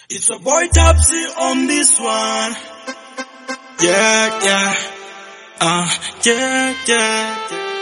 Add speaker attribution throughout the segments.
Speaker 1: It's a boy Topsy on this one. Yeah, yeah. Yeah.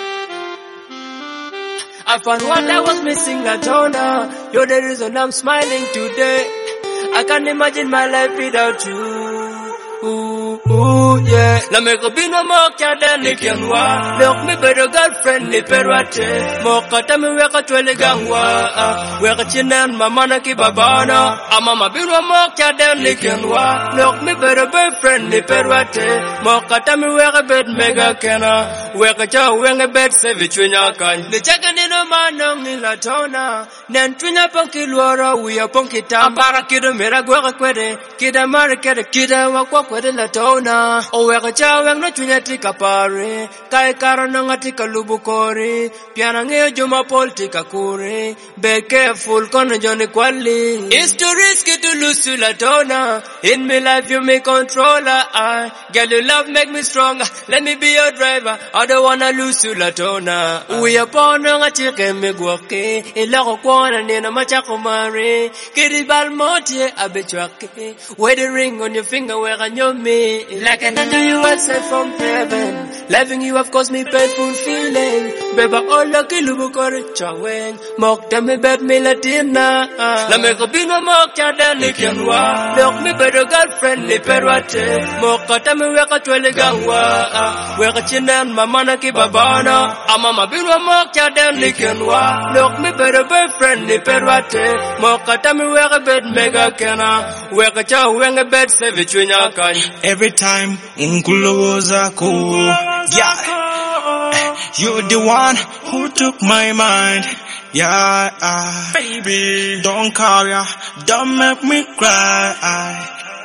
Speaker 2: I found what I was missing at Tona. You're the reason I'm smiling today. I can't imagine my life without you. Yeah. La me go be no more than ni kenwa. Look me better girlfriend ni perwate. Moka tami weka twele gangwa. Weka chinan mama na kibabana. Mama be no more than ni kenwa. Look me better boyfriend ni perwate. Moka tami weka bed mega kena. Weka cha wenge bed sevi chwinya kan. The chaka ni no manong ni la Tona. Nen chwinya ponki luara uya ponki tambara kido mera gweka kwede. Kida mara kede kida wakwa kwede la Tona. Oweka cha weng no chunya tika pare. Kai karo no ngatika lubukori. Piana ngeo juma pol tika kure. Be careful kono joni kwali. It's too risky to lose to la Tona. In my life you me controller. Girl your love make me stronger. Let me be your driver. I don't wanna lose to la Tona. We upon no ngatike me gwoke. Ilako kwana nina machako mare. Kiri balmoti abechwake. Wear the ring on your finger where I know me. Like an angel you are sent from heaven. Loving you have caused me painful feeling. Beba all lucky lubukori chaweng. Mok them me bed me latina. La me go be no mok than ni kenwa. Look me better girlfriend ni perwate. Moka tami weka twele gangwa. Weka chinan mama na kibabana. Mama be no mok than ni kenwa. Look me better boyfriend ni perwate. Moka tami weka bed mega kena. Weka cha wenge bed sevi chwinya kan.
Speaker 1: Every time unkulo zako, yeah, you're the one who took my mind. Yeah, baby, don't cry, don't make me cry.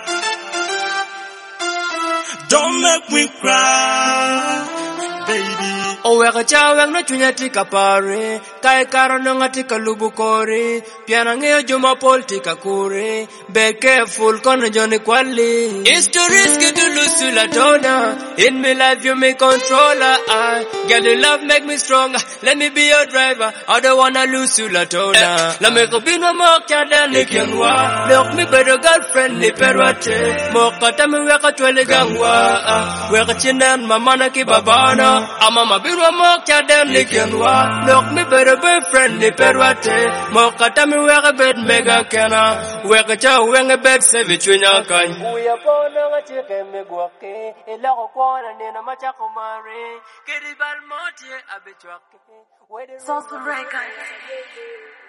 Speaker 1: Don't make me cry, baby.
Speaker 2: Oweka cha weng no chunya tika pare. Kai karo no ngatika lubukori. Piana ngeo juma pol tika kure. Be careful kono joni kwali. It's too risky to lose to la Tona. In my life you me controller. Girl your love make me stronger. Let me be your driver. I don't wanna lose to la Tona. La me go be no more than ni kenwa. Look me better girlfriend ni perwate. Moka tami weka twele gangwa. Weka chinan mama na kibabana. Mama be no more than ni kenwa. Look me better boyfriend ni perwate. Moka tami weka bed mega kena. Weka cha wenge bed sevi chwinya kan. Uya pona ngachike me gwoke. Ilako kwana nina machako mare. Kiri balmoti abechwake.
Speaker 3: Soulful Records.